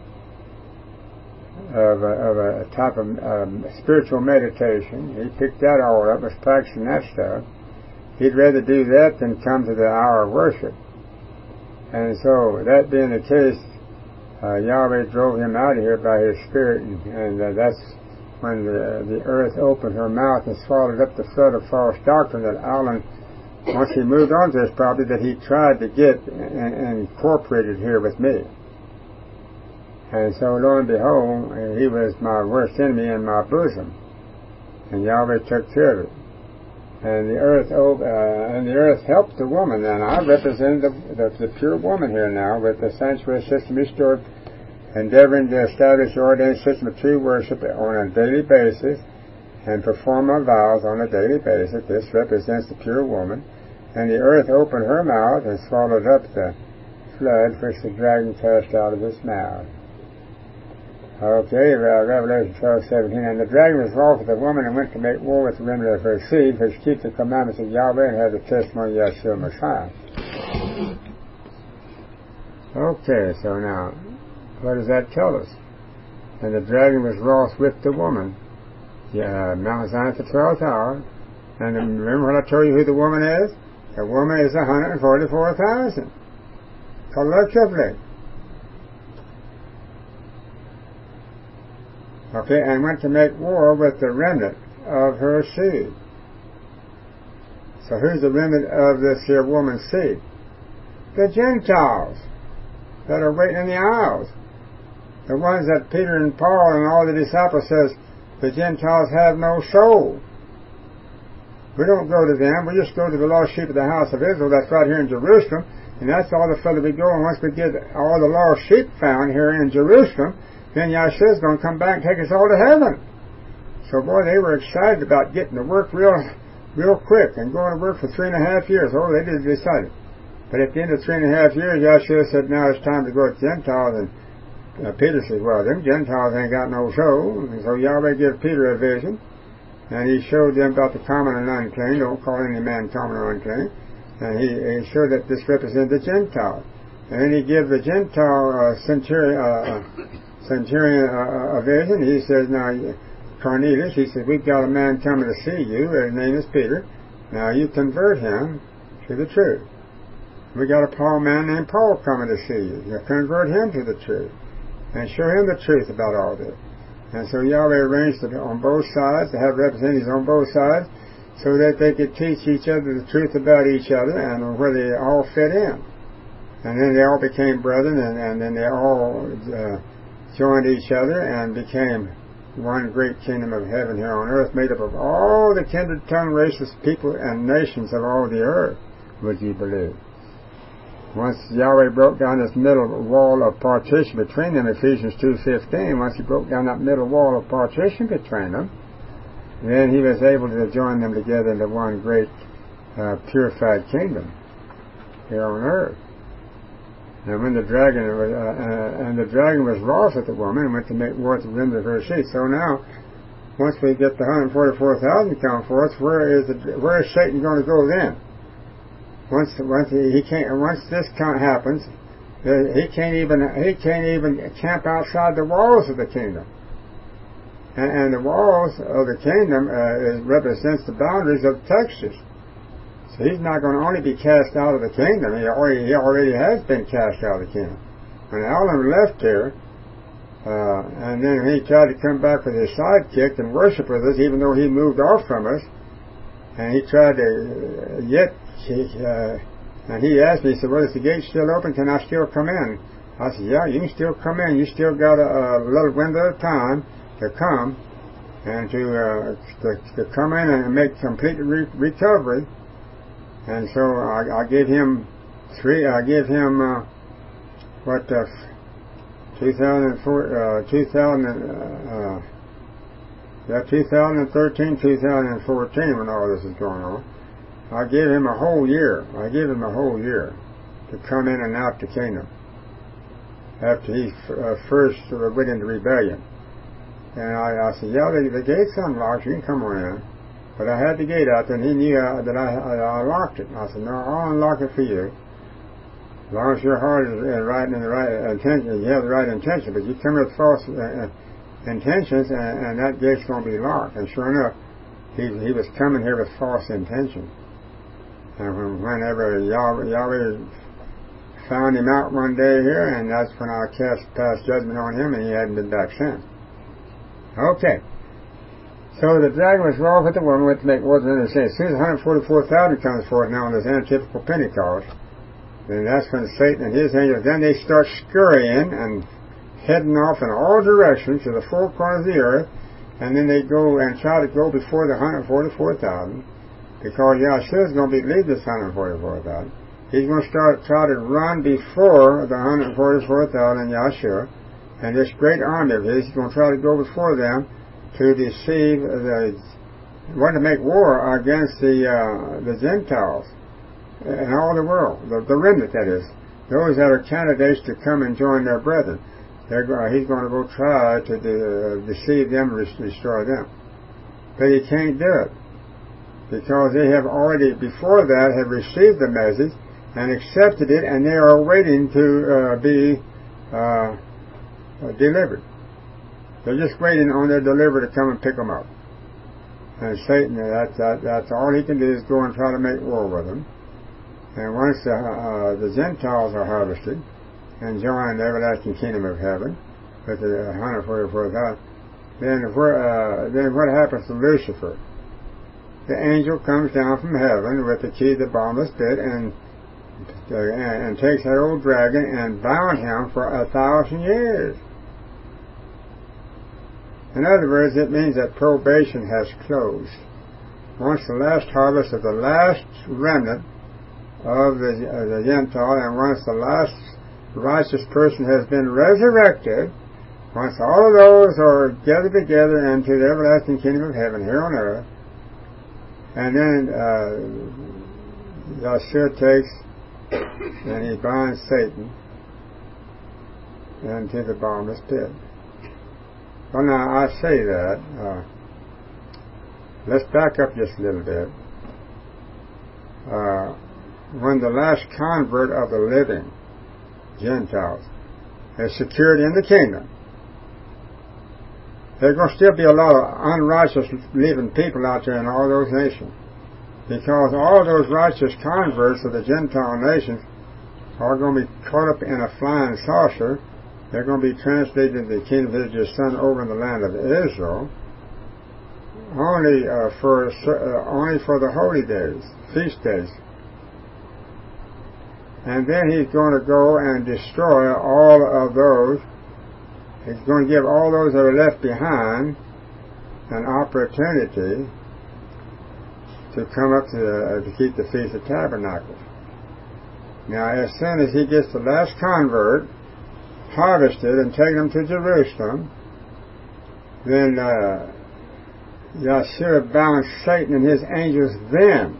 of a type of spiritual meditation. He picked that all up, was practicing that stuff. He'd rather do that than come to the hour of worship. And so, that being the case, Yahweh drove him out of here by his spirit, and that's when the earth opened her mouth and swallowed up the flood of false doctrine that Alan, once he moved on to this property, that he tried to get and incorporated here with me. And so, lo and behold, he was my worst enemy in my bosom, and Yahweh took care of it. And the earth helped the woman, and I represent the pure woman here now, with the sanctuary system restored, endeavoring to establish the ordained system of true worship on a daily basis, and perform my vows on a daily basis. This represents the pure woman. And the earth opened her mouth and swallowed up the flood which the dragon cast out of its mouth. Okay, Revelation 12:17. And the dragon was wroth with the woman and went to make war with the remnant of her seed, which keep the commandments of Yahweh and have the testimony of Yeshua Messiah. Okay, so now, what does that tell us? And the dragon was wroth with the woman. Mount Zion at the 12th hour. And remember what I told you who the woman is? The woman is 144,000. Collectively. Okay, and went to make war with the remnant of her seed. So who's the remnant of this here woman's seed? The Gentiles that are waiting in the aisles. The ones that Peter and Paul and all the disciples says, the Gentiles have no soul. We don't go to them. We just go to the lost sheep of the house of Israel. That's right here in Jerusalem. And that's all the further we go. And once we get all the lost sheep found here in Jerusalem, then Yahshua is going to come back and take us all to heaven. So, boy, they were excited about getting to work real quick and going to work for 3.5 years. Oh, they did decide it. But at the end of 3.5 years, Yahshua said, now it's time to go to Gentiles. And Peter says, well, them Gentiles ain't got no soul. And so Yahweh gave Peter a vision. And he showed them about the common and unclean. Don't call any man common or unclean. And he showed that this represented the Gentile. And then he gave the Gentile centurion a vision. He says, now, Cornelius, he said, we've got a man coming to see you. His name is Peter. Now, you convert him to the truth. We got a man named Paul coming to see you. You convert him to the truth. And show him the truth about all this. And so Yahweh arranged it on both sides, to have representatives on both sides, so that they could teach each other the truth about each other and where they all fit in. And then they all became brethren, and then they all joined each other and became one great kingdom of heaven here on earth, made up of all the kindred, tongue, races, people, and nations of all the earth, would you believe. Once Yahweh broke down this middle wall of partition between them, Ephesians 2:15, once he broke down that middle wall of partition between them, then he was able to join them together into one great purified kingdom here on earth. And when the dragon was wroth with the woman and went to make war with the remnant of her seed. So now, once we get the 144,000 come forth, where is Satan going to go then? Once this happens, he can't even camp outside the walls of the kingdom. And the walls of the kingdom represents the boundaries of Texas. So he's not going to only be cast out of the kingdom. He already has been cast out of the kingdom. When Alan left here, and then he tried to come back with his sidekick and worship with us, even though he moved off from us, and he tried to and he asked me, he said, well, is the gate still open? Can I still come in? I said, yeah, you can still come in. You still got a little window of time to come and to come in and make complete recovery. And so I gave him 2013, 2014 when all this is going on. I give him a whole year. I give him a whole year to come in and out the kingdom after he first went into rebellion. And I said, yeah, the gate's unlocked. You can come on in. But I had the gate out there, and he knew that I locked it. And I said, no, I'll unlock it for you. As long as your heart is right in the right intention, you have the right intention. But you come with false intentions, and that gate's going to be locked. And sure enough, he was coming here with false intention. And whenever Yahweh found him out one day here, and that's when I passed judgment on him, and he hadn't been back since. Okay. So the dragon was wroth with the woman went to make war with her. As soon as 144,000 comes forth now on this antitypical Pentecost, then that's when Satan and his angels, then they start scurrying and heading off in all directions to the four corners of the earth, and then they go and try to go before the 144,000, because Yahshua is going to lead this 144,000. He's going to try to run before the 144,000 Yahshua, and this great army of his, he's going to try to go before them to deceive want to make war against the Gentiles and all the world, the remnant, that is, those that are candidates to come and join their brethren. He's going to go try to deceive them and destroy them. But he can't do it, because they have already, before that, have received the message and accepted it, and they are waiting to be delivered. They're just waiting on their deliverer to come and pick them up. And Satan, that's all he can do is go and try to make war with them. And once the Gentiles are harvested and join the everlasting kingdom of heaven with the 144,000, then what happens to Lucifer? The angel comes down from heaven with the key to the bottomless pit and takes that old dragon and bound him for 1,000 years. In other words, it means that probation has closed. Once the last harvest of the last remnant of the Gentile, and once the last righteous person has been resurrected, once all of those are gathered together into the everlasting kingdom of heaven here on earth, and then Yahshua takes and he binds Satan into the bottomless pit. Well, now, I say that. Let's back up just a little bit. When the last convert of the living Gentiles is secured in the kingdom, there's going to still be a lot of unrighteous living people out there in all those nations, because all those righteous converts of the Gentile nations are going to be caught up in a flying saucer. They're going to be translated into the kingdom of his son over in the land of Israel, only for the holy days, feast days. And then he's going to go and destroy all of those. He's going to give all those that are left behind an opportunity to come up to keep the Feast of Tabernacles. Now, as soon as he gets the last convert harvested and taken them to Jerusalem, then Yahshua bound Satan and his angels then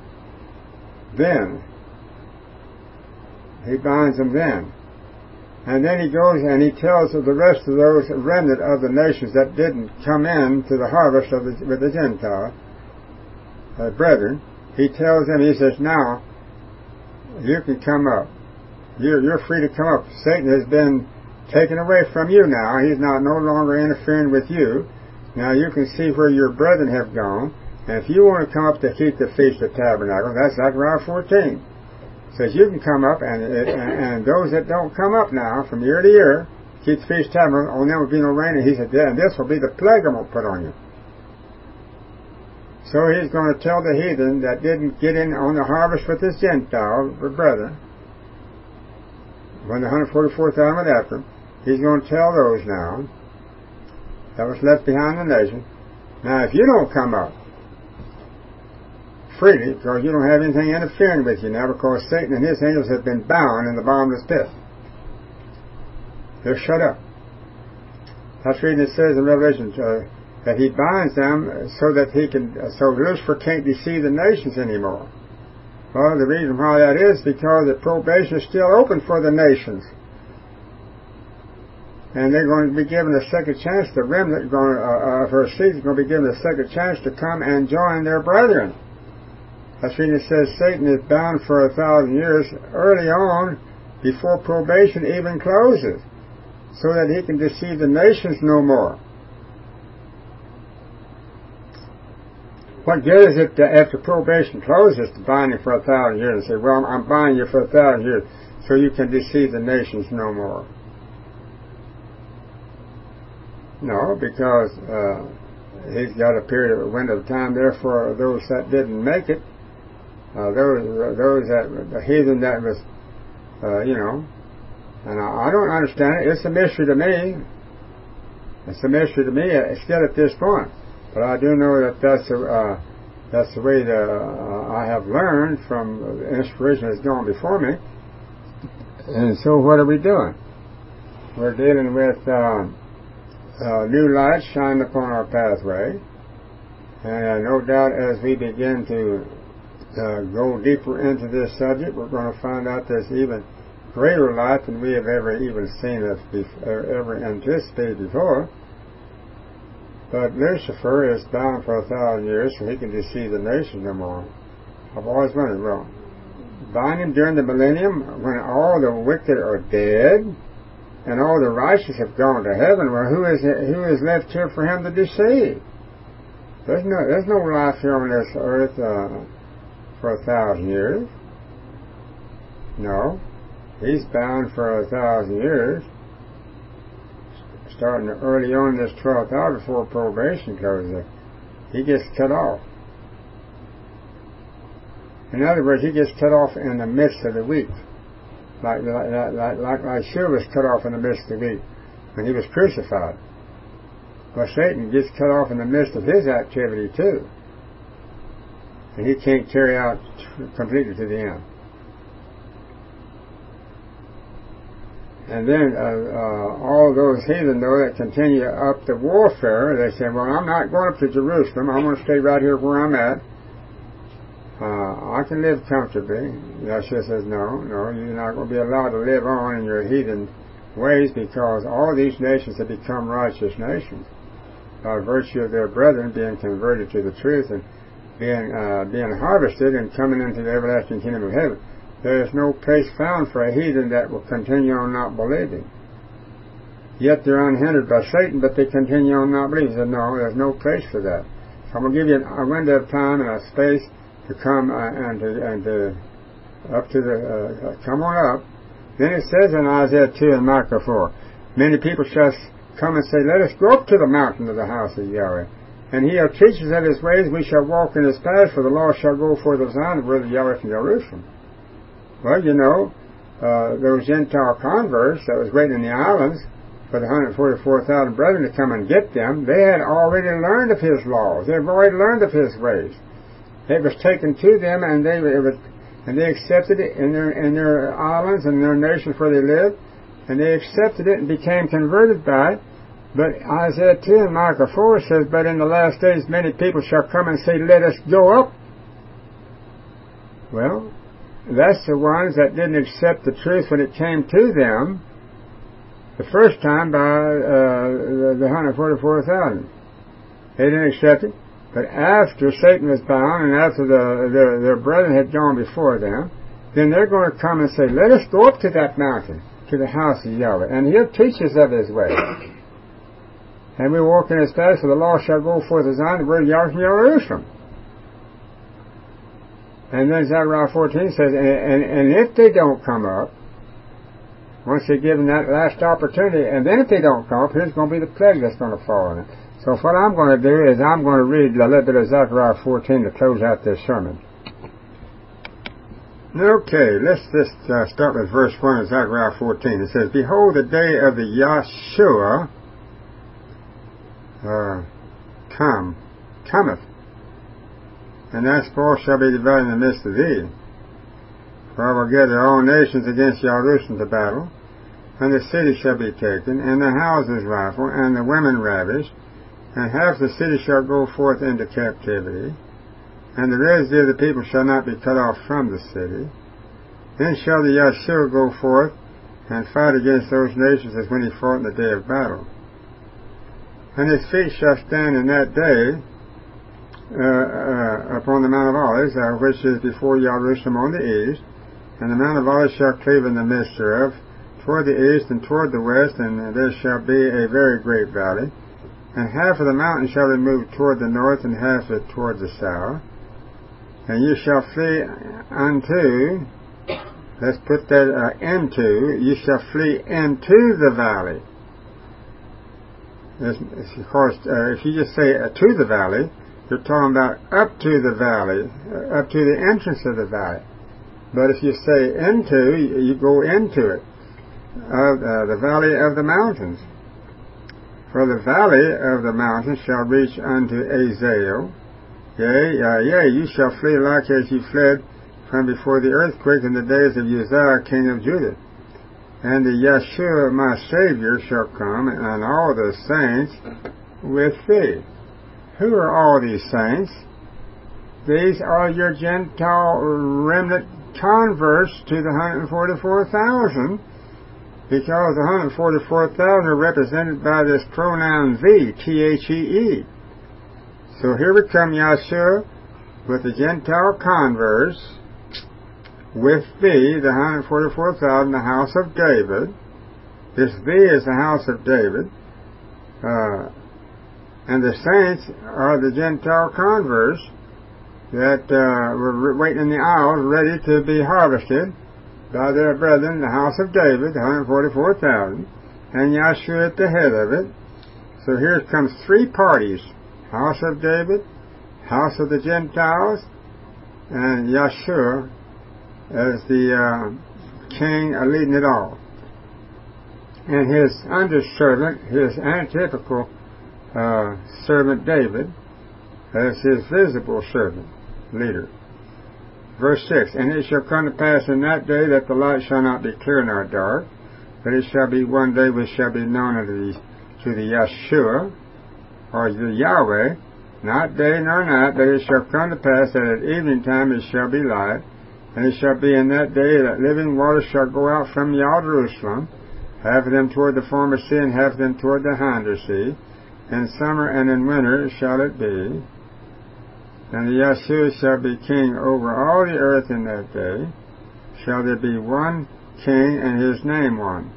he binds them then. And then he goes and he tells of the rest of those remnant of the nations that didn't come in to the harvest with the Gentile brethren. He tells them, he says, now you can come up. You're free to come up. Satan has been taken away from you now. He's now no longer interfering with you. Now you can see where your brethren have gone. And if you want to come up to keep the Feast of Tabernacles, that's Zechariah 14. It says you can come up, and those that don't come up now from year to year, keep the Feast of Tabernacles, on them will be no rain. And he said, and this will be the plague I'm going to put on you. So he's going to tell the heathen that didn't get in on the harvest with his Gentile brethren, when the 144,000 went after him, he's going to tell those now that was left behind the nation, now if you don't come up freely, because you don't have anything interfering with you now, because Satan and his angels have been bound in the bottomless pit, they're shut up. That's reading it says in Revelation that he binds them so that so Lucifer can't deceive the nations anymore. Well, the reason why that is because the probation is still open for the nations. And they're going to be given a second chance. The remnant of her seed is going to be given a second chance to come and join their brethren. That's when it says Satan is bound for 1,000 years early on, before probation even closes, so that he can deceive the nations no more. What good is it to, after probation closes, to bind you for 1,000 years and say, well, I'm binding you for 1,000 years so you can deceive the nations no more? No, because he's got a period of a window of time there for those that didn't make it, those that the heathen that was, and I don't understand it. It's a mystery to me. It's a mystery to me still at this point. But I do know that that's the way that I have learned from the inspiration that's gone before me. And so what are we doing? We're dealing with new light shining upon our pathway. And no doubt as we begin to go deeper into this subject, we're going to find out there's even greater light than we have ever even seen ever anticipated before. But Lucifer is bound for 1,000 years so he can deceive the nation no more. I've always wondered, well, bind him during the millennium when all the wicked are dead and all the righteous have gone to heaven. Well, who is left here for him to deceive? There's no life here on this earth for 1,000 years. No. He's bound for 1,000 years, starting early on this 12th hour before probation closes. He gets cut off. In other words, he gets cut off in the midst of the week, like Yeshua was cut off in the midst of the week when he was crucified. Well, Satan gets cut off in the midst of his activity too, and he can't carry out completely to the end. And then all those heathen, though, that continue up the warfare, they say, well, I'm not going up to Jerusalem. I'm going to stay right here where I'm at. I can live comfortably. Yeshua says, no, you're not going to be allowed to live on in your heathen ways, because all these nations have become righteous nations by virtue of their brethren being converted to the truth and being harvested and coming into the everlasting kingdom of heaven. There is no place found for a heathen that will continue on not believing. Yet they're unhindered by Satan, but they continue on not believing. He said, no, there's no place for that. So I'm going to give you a window of time and a space to come come on up. Then it says in Isaiah 2 and Micah 4, many people shall come and say, let us go up to the mountain of the house of Yahweh. And he'll teach us of his ways, we shall walk in his paths, for the Lord shall go forth of Zion, the word of Yahweh from Jerusalem. Well, those Gentile converts that was waiting in the islands for the 144,000 brethren to come and get them, they had already learned of his laws. They've already learned of his ways. It was taken to them, and they accepted it in their islands and their nations where they lived, and they accepted it and became converted by it. But Isaiah 2 and Micah 4 says, but in the last days many people shall come and say, let us go up. Well, that's the ones that didn't accept the truth when it came to them the first time by the 144,000. They didn't accept it. But after Satan was bound and after their brethren had gone before them, then they're going to come and say, let us go up to that mountain, to the house of Yahweh, and he'll teach us of his way. And we walk in his paths, for the Lord shall go forth of Zion, the word of Yahweh from Jerusalem. And then Zechariah 14 says, and if they don't come up, once they're given that last opportunity, and then if they don't come up, here's going to be the plague that's going to fall on it. So what I'm going to do is I'm going to read a little bit of Zechariah 14 to close out this sermon. Okay, let's just start with verse 1 of Zechariah 14. It says, behold, the day of the Yeshua cometh, and thy spoil shall be divided in the midst of thee. For I will gather all nations against Jerusalem to battle, and the city shall be taken, and the houses rifled, and the women ravished, and half the city shall go forth into captivity, and the residue of the people shall not be cut off from the city. Then shall the Yahshua go forth and fight against those nations as when he fought in the day of battle. And his feet shall stand in that day upon the Mount of Olives, which is before Jerusalem on the east, and the Mount of Olives shall cleave in the midst thereof, toward the east and toward the west, and there shall be a very great valley. And half of the mountain shall be moved toward the north, and half of it toward the south. And you shall flee unto, let's put that into, you shall flee into the valley. Of course, if you just say to the valley, you're talking about up to the valley, up to the entrance of the valley. But if you say into, you go into it, the valley of the mountains. For the valley of the mountains shall reach unto Azael. Yea, you shall flee like as you fled from before the earthquake in the days of Uzziah, king of Judah. And the Yeshua, my Savior, shall come, and all the saints with thee. Who are all these saints? These are your Gentile remnant converts to the 144,000, because the 144,000 are represented by this pronoun thee, Thee. So here we come, Yeshua, with the Gentile converts, with thee, the 144,000, the house of David. This thee is the house of David. And the saints are the Gentile converts that were waiting in the aisles ready to be harvested by their brethren, the house of David, the 144,000, and Yahshua at the head of it. So here comes three parties: house of David, house of the Gentiles, and Yahshua as the king leading it all. And his underservant, his antitypical servant David, as his visible servant, leader. Verse 6, And it shall come to pass in that day that the light shall not be clear nor dark, but it shall be one day which shall be known to the Yeshua, or the Yahweh, not day nor night, but it shall come to pass that at evening time it shall be light. And it shall be in that day that living waters shall go out from Jerusalem, half of them toward the former sea, and half of them toward the hinder sea. In summer and in winter shall it be. And the Yeshua shall be king over all the earth in that day. Shall there be one king, and his name one.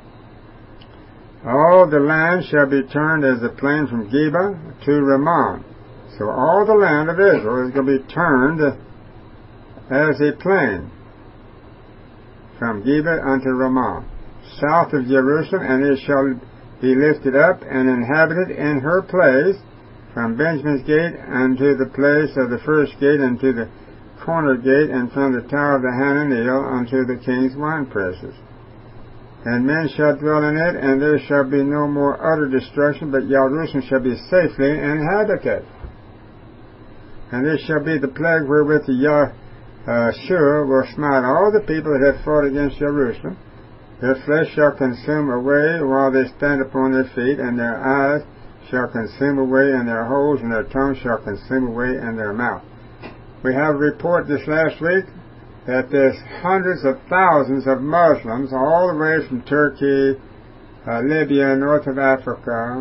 All the land shall be turned as the plain from Geba to Ramah. So all the land of Israel is going to be turned as a plain from Geba unto Ramah, south of Jerusalem, and it shall be lifted up and inhabited in her place, from Benjamin's gate unto the place of the first gate, unto the corner gate, and from the tower of the Hananeel unto the king's winepresses. And men shall dwell in it, and there shall be no more utter destruction, but Jerusalem shall be safely inhabited. And this shall be the plague wherewith the Yahshua will smite all the people that have fought against Jerusalem. Their flesh shall consume away while they stand upon their feet, and their eyes shall consume away in their holes, and their tongue shall consume away in their mouth. We have a report this last week that there's hundreds of thousands of Muslims all the way from Turkey, Libya, north of Africa,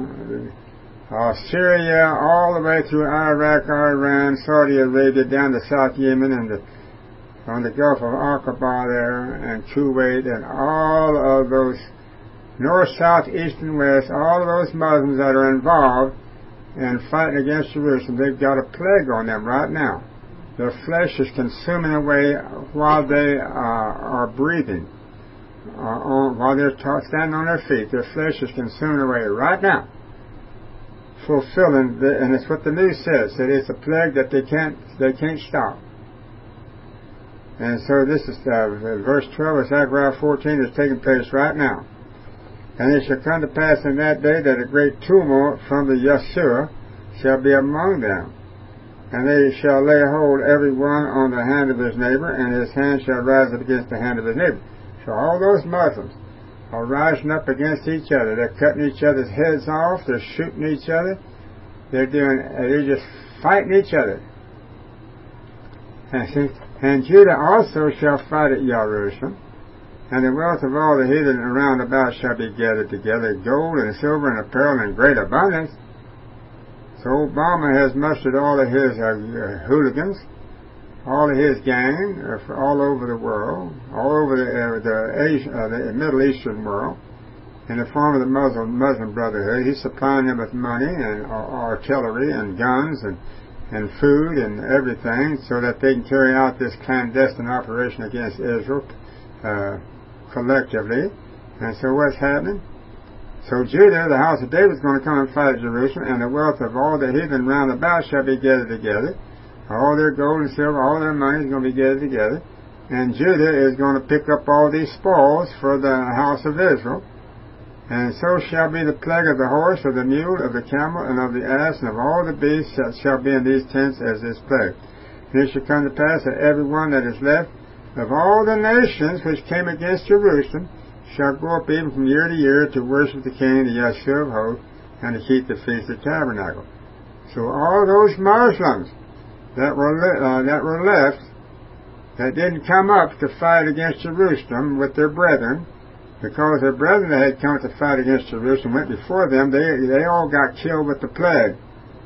Syria, all the way through Iraq, Iran, Saudi Arabia, down to South Yemen, and on the Gulf of Aqaba there, and Kuwait, and all of those north, south, east, and west, all of those Muslims that are involved in fighting against Jerusalem, they've got a plague on them right now. Their flesh is consuming away while they are breathing, while they're standing on their feet. Their flesh is consuming away right now, fulfilling, and it's what the news says, that it's a plague that they can't stop. And so this is verse 12 of Zechariah 14 is taking place right now. And it shall come to pass in that day that a great tumult from the Yeshua shall be among them. And they shall lay hold every one on the hand of his neighbor, and his hand shall rise up against the hand of his neighbor. So all those Muslims are rising up against each other. They're cutting each other's heads off. They're shooting each other. They're just fighting each other. And Judah also shall fight at Jerusalem, and the wealth of all the heathen around about shall be gathered together, gold and silver and apparel in great abundance. So Obama has mustered all of his hooligans, all of his gang, all over the world, all over the Middle Eastern world, in the form of the Muslim Brotherhood. He's supplying them with money and artillery and guns and food and everything so that they can carry out this clandestine operation against Israel collectively. And so what's happening? So Judah, the house of David, is going to come and fight at Jerusalem, and the wealth of all the heathen round about shall be gathered together. All their gold and silver, all their money is going to be gathered together. And Judah is going to pick up all these spoils for the house of Israel. And so shall be the plague of the horse, of the mule, of the camel, and of the ass, and of all the beasts shall be in these tents as this plague. And it shall come to pass that every one that is left of all the nations which came against Jerusalem shall go up even from year to year to worship the King, the Yeshua of hosts, and to keep the Feast of Tabernacle. So all those Muslims that were left, that didn't come up to fight against Jerusalem with their brethren, because their brethren that had come to fight against Jerusalem went before them, they all got killed with the plague.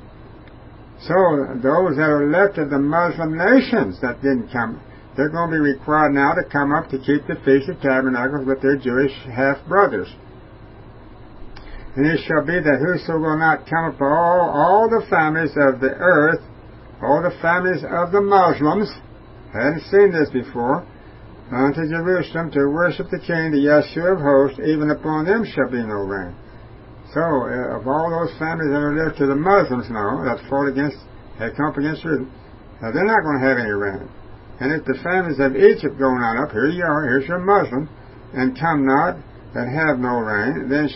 So those that are left of the Muslim nations that didn't come, they're going to be required now to come up to keep the Feast of Tabernacles with their Jewish half-brothers. And it shall be that whoso will not come up, all the families of the earth, all the families of the Muslims, hadn't seen this before, unto Jerusalem to worship the King, the Yeshua of hosts, even upon them shall be no rain. So, of all those families that are left to the Muslims now, that fought against, had come up against Jerusalem, they're not going to have any rain. And if the families of Egypt go not up, here you are, here's your Muslim, and come not, that have no rain, then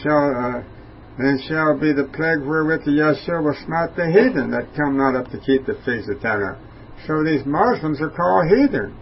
shall be the plague wherewith the Yeshua will smite the heathen that come not up to keep the Feast of Tabernacle. So these Muslims are called heathen.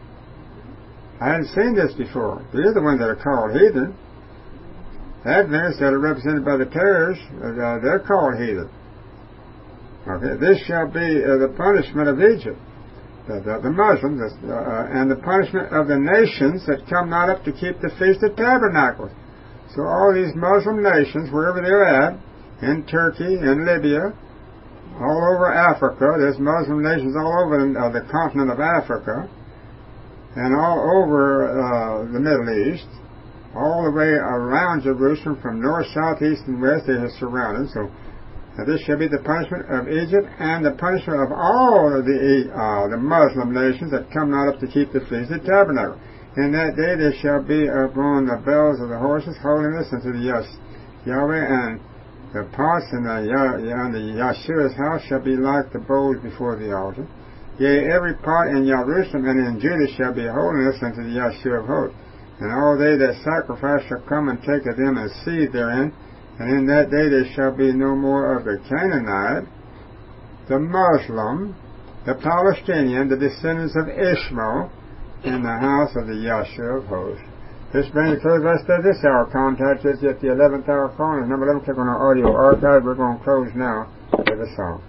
I hadn't seen this before. They're the ones that are called heathen. Adventists that are represented by the terrorists, they're called heathen. Okay, this shall be the punishment of Egypt. The Muslims, and the punishment of the nations that come not up to keep the Feast of Tabernacles. So all these Muslim nations, wherever they're at, in Turkey, in Libya, all over Africa, there's Muslim nations all over the continent of Africa, and all over the Middle East, all the way around Jerusalem, from north, south, east, and west, they are surrounded. So this shall be the punishment of Egypt, and the punishment of all of the Muslim nations that come not up to keep the Feast of Tabernacle. In that day there shall be upon the bells of the horses holiness unto the Yahweh, and the pots in the Yeshua's house shall be like the bowls before the altar. Yea, every pot in Jerusalem and in Judah shall be holiness unto the Yeshua of hosts. And all they that sacrifice shall come and take of them and seethe therein. And in that day there shall be no more of the Canaanite, the Muslim, the Palestinian, the descendants of Ishmael, in the house of the Yeshua of hosts. This brings to the rest of this hour. Contact us at the 11th hour call. Number 11, click on our audio archive. We're going to close now with a song.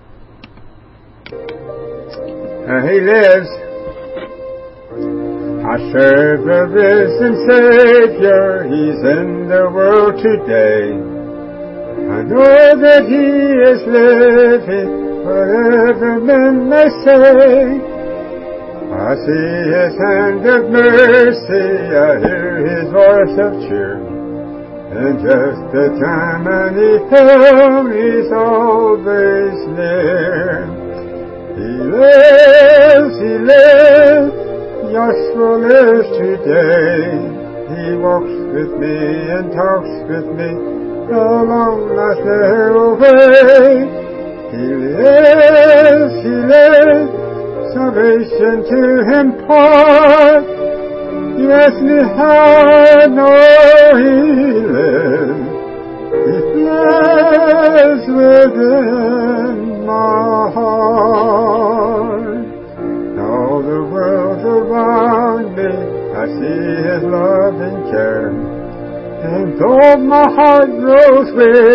He lives. I serve the risen Savior. He's in the world today. I know that He is living, whatever men may say. I see His hand of mercy, I hear His voice of cheer. In just the time I need help, He's always near. He lives, Yeshua lives today. He walks with me and talks with me along life's narrow way. He lives, salvation to impart. Yes, me I know He lives. He lives within my heart. All the world around me, I see His loving care. And though my heart grows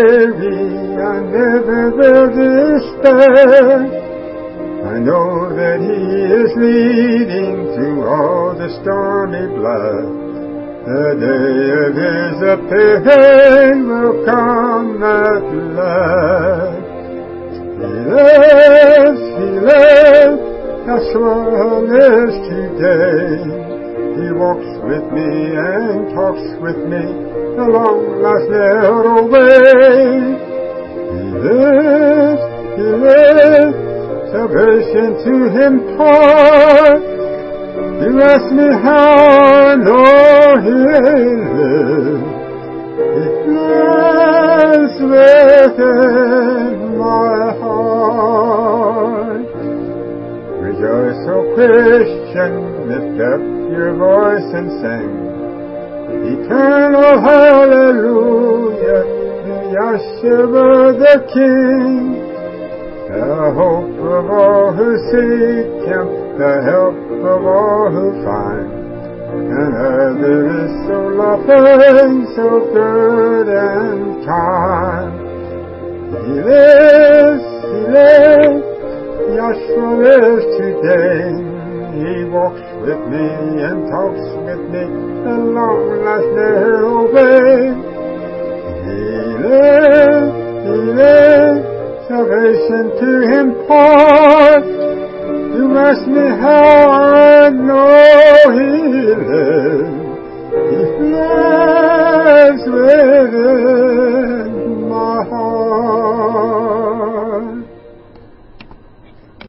weary, I never will despair. I know that that He is leading through all the stormy blood. The day of His appearing will come at last. He lives, Yeshua lives today. He walks with me and talks with me along life's narrow way. He lives, salvation to Him taught. You ask me how I know He lives. He lives within my heart. Rejoice, O Christian, lift up your voice and sing. Eternal hallelujah, Yeshua the King. The hope of all who seek Him, the help of all who find. And there is so loving, so good and kind. He lives, Yeshua lives today. He walks with me and talks with me along life's narrow way. He lives, salvation to Him taught. You ask me how I know He lives. He